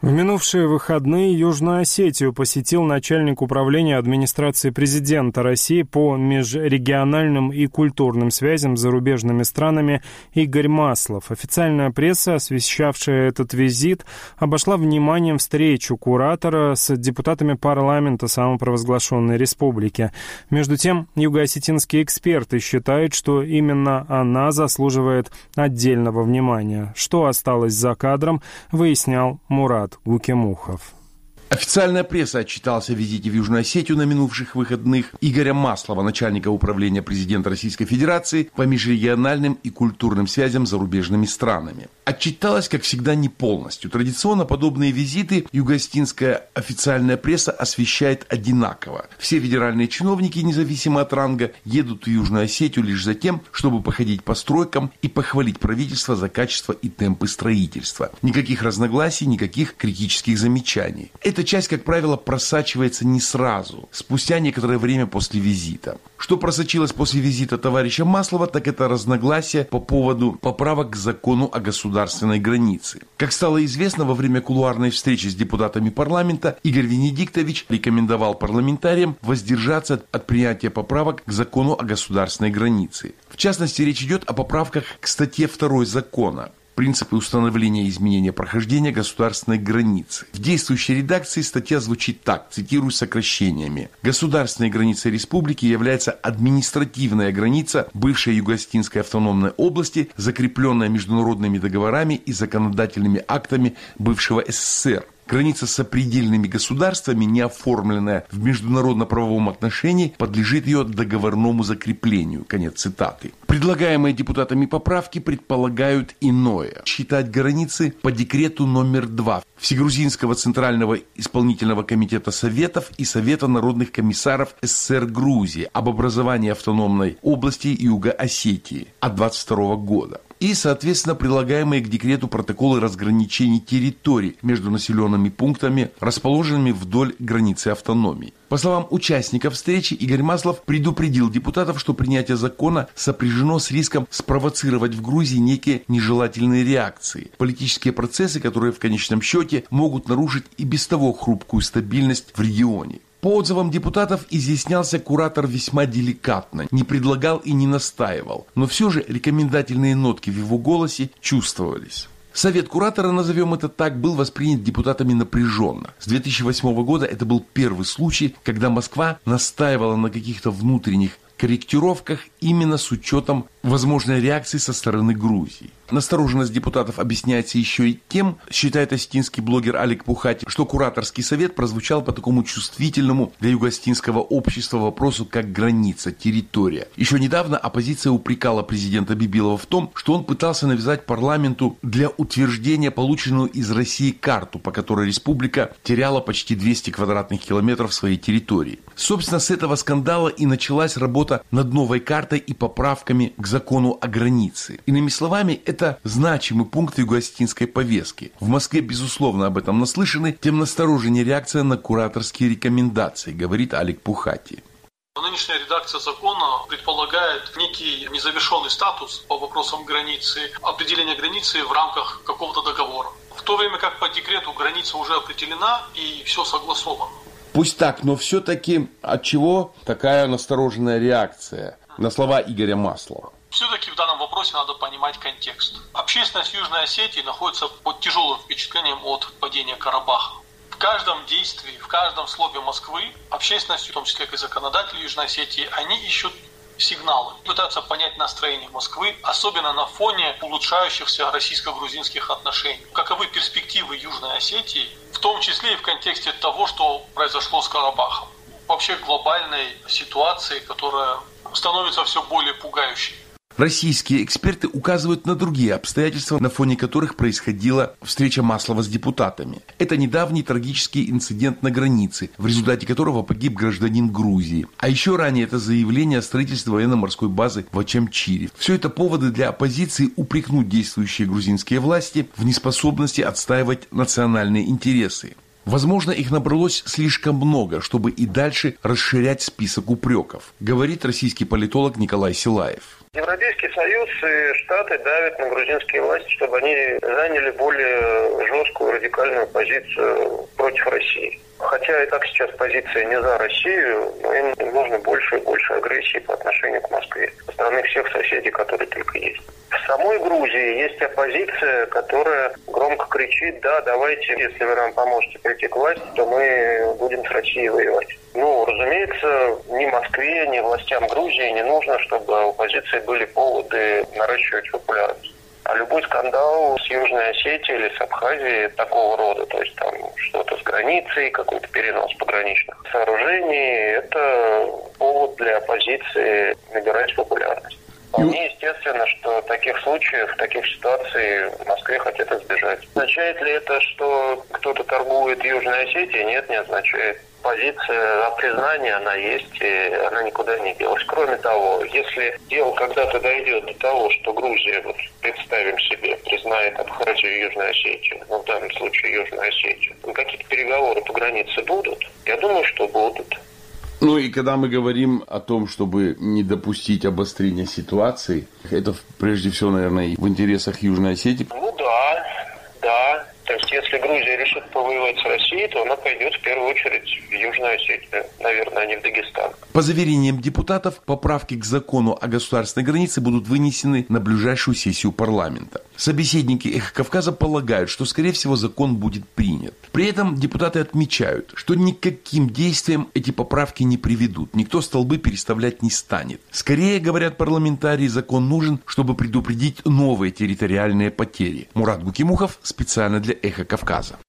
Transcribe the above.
В минувшие выходные Южную Осетию посетил начальник управления администрации президента России по межрегиональным и культурным связям с зарубежными странами Игорь Маслов. Официальная пресса, освещавшая этот визит, обошла вниманием встречу куратора с депутатами парламента самопровозглашенной республики. Между тем, югоосетинские эксперты считают, что именно она заслуживает отдельного внимания. Что осталось за кадром, выяснял Мурат Гукемухов. Официальная пресса отчиталась о визите в Южную Осетию на минувших выходных Игоря Маслова, начальника управления президента Российской Федерации по межрегиональным и культурным связям с зарубежными странами. Отчиталась, как всегда, не полностью. Традиционно подобные визиты югоосетинская официальная пресса освещает одинаково. Все федеральные чиновники, независимо от ранга, едут в Южную Осетию лишь за тем, чтобы походить по стройкам и похвалить правительство за качество и темпы строительства. Никаких разногласий, никаких критических замечаний. Эта часть, как правило, просачивается не сразу, спустя некоторое время после визита. Что просочилось после визита товарища Маслова, так это разногласия по поводу поправок к закону о государственной границе. Как стало известно, во время кулуарной встречи с депутатами парламента Игорь Венедиктович рекомендовал парламентариям воздержаться от принятия поправок к закону о государственной границе. В частности, речь идет о поправках к статье 2 закона. Принципы установления и изменения прохождения государственной границы. В действующей редакции статья звучит так, цитирую сокращениями. Государственной границей республики является административная граница бывшей Юго-Осетинской автономной области, закрепленная международными договорами и законодательными актами бывшего СССР. Граница с сопредельными государствами, не оформленная в международно-правовом отношении, подлежит ее договорному закреплению. Конец цитаты. Предлагаемые депутатами поправки предполагают иное. Считать границы по декрету номер 2 Всегрузинского Центрального исполнительного комитета Советов и Совета народных комиссаров СССР Грузии об образовании автономной области Юго-Осетии от 22 года. И, соответственно, прилагаемые к декрету протоколы разграничений территорий между населенными пунктами, расположенными вдоль границы автономии. По словам участников встречи, Игорь Маслов предупредил депутатов, что принятие закона сопряжено с риском спровоцировать в Грузии некие нежелательные реакции, политические процессы, которые в конечном счете могут нарушить и без того хрупкую стабильность в регионе. По отзывам депутатов изъяснялся куратор весьма деликатно, не предлагал и не настаивал, но все же рекомендательные нотки в его голосе чувствовались. Совет куратора, назовем это так, был воспринят депутатами напряженно. С 2008 года это был первый случай, когда Москва настаивала на каких-то внутренних корректировках именно с учетом возможной реакции со стороны Грузии. Настороженность депутатов объясняется еще и тем, считает осетинский блогер Алик Пухати, что кураторский совет прозвучал по такому чувствительному для юго-осетинского общества вопросу, как граница, территория. Еще недавно оппозиция упрекала президента Бибилова в том, что он пытался навязать парламенту для утверждения полученную из России карту, по которой республика теряла почти 200 квадратных километров своей территории. Собственно, с этого скандала и началась работа над новой картой и поправками к закону о границе. Иными словами, это значимый пункт юго-осетинской повестки. В Москве, безусловно, об этом наслышаны, тем настороженнее реакция на кураторские рекомендации, говорит Алик Пухати. Нынешняя редакция закона предполагает некий незавершенный статус по вопросам границы, определения границы в рамках какого-то договора. В то время как по декрету граница уже определена и все согласовано. Пусть так, но все-таки от чего такая настороженная реакция на слова Игоря Маслова? Все-таки в данном вопросе надо понимать контекст. Общественность Южной Осетии находится под тяжелым впечатлением от падения Карабаха. В каждом действии, в каждом слове Москвы общественность, в том числе как и законодатели Южной Осетии, они ищут сигналы, пытаются понять настроение Москвы, особенно на фоне улучшающихся российско-грузинских отношений. Каковы перспективы Южной Осетии, в том числе и в контексте того, что произошло с Карабахом. Вообще глобальной ситуации, которая становится все более пугающей. Российские эксперты указывают на другие обстоятельства, на фоне которых происходила встреча Маслова с депутатами. Это недавний трагический инцидент на границе, в результате которого погиб гражданин Грузии. А еще ранее это заявление о строительстве военно-морской базы в Очамчире. Все это поводы для оппозиции упрекнуть действующие грузинские власти в неспособности отстаивать национальные интересы. Возможно, их набралось слишком много, чтобы и дальше расширять список упреков, говорит российский политолог Николай Силаев. Европейский Союз и Штаты давят на грузинские власти, чтобы они заняли более жесткую радикальную позицию против России. Хотя и так сейчас позиция не за Россию, но им нужно больше и больше агрессии по отношению к Москве со стороны всех соседей, которые только есть. В самой Грузии есть оппозиция, которая громко кричит: да, давайте, если вы нам поможете прийти к власти, то мы будем с Россией воевать. Разумеется, ни Москве, ни властям Грузии не нужно, чтобы у оппозиции были поводы наращивать популярность. А любой скандал с Южной Осетией или с Абхазией такого рода, то есть там что-то с границей, какой-то перенос пограничных сооружений, это повод для оппозиции набирать популярность. Вполне естественно, что таких случаев, таких ситуаций в Москве хотят избежать. Означает ли это, что кто-то торгует Южной Осетией? Нет, не означает. Позиция о признании, она есть, и она никуда не делась. Кроме того, если дело когда-то дойдет до того, что Грузия, представим себе, признает Абхазию и Южную Осетию, в данном случае Южную Осетию, какие-то переговоры по границе будут? Я думаю, что будут. И когда мы говорим о том, чтобы не допустить обострения ситуации, это прежде всего, наверное, в интересах Южной Осетии? Да. То есть, если Грузия решит повоевать с Россией, то она пойдет в первую очередь в Южную Осетию, наверное, а не в Дагестан. По заверениям депутатов, поправки к закону о государственной границе будут вынесены на ближайшую сессию парламента. Собеседники «Эхо Кавказа» полагают, что, скорее всего, закон будет принят. При этом депутаты отмечают, что никаким действием эти поправки не приведут, никто столбы переставлять не станет. Скорее, говорят парламентарии, закон нужен, чтобы предупредить новые территориальные потери. Мурат Гукимухов специально для «Эхо Кавказа».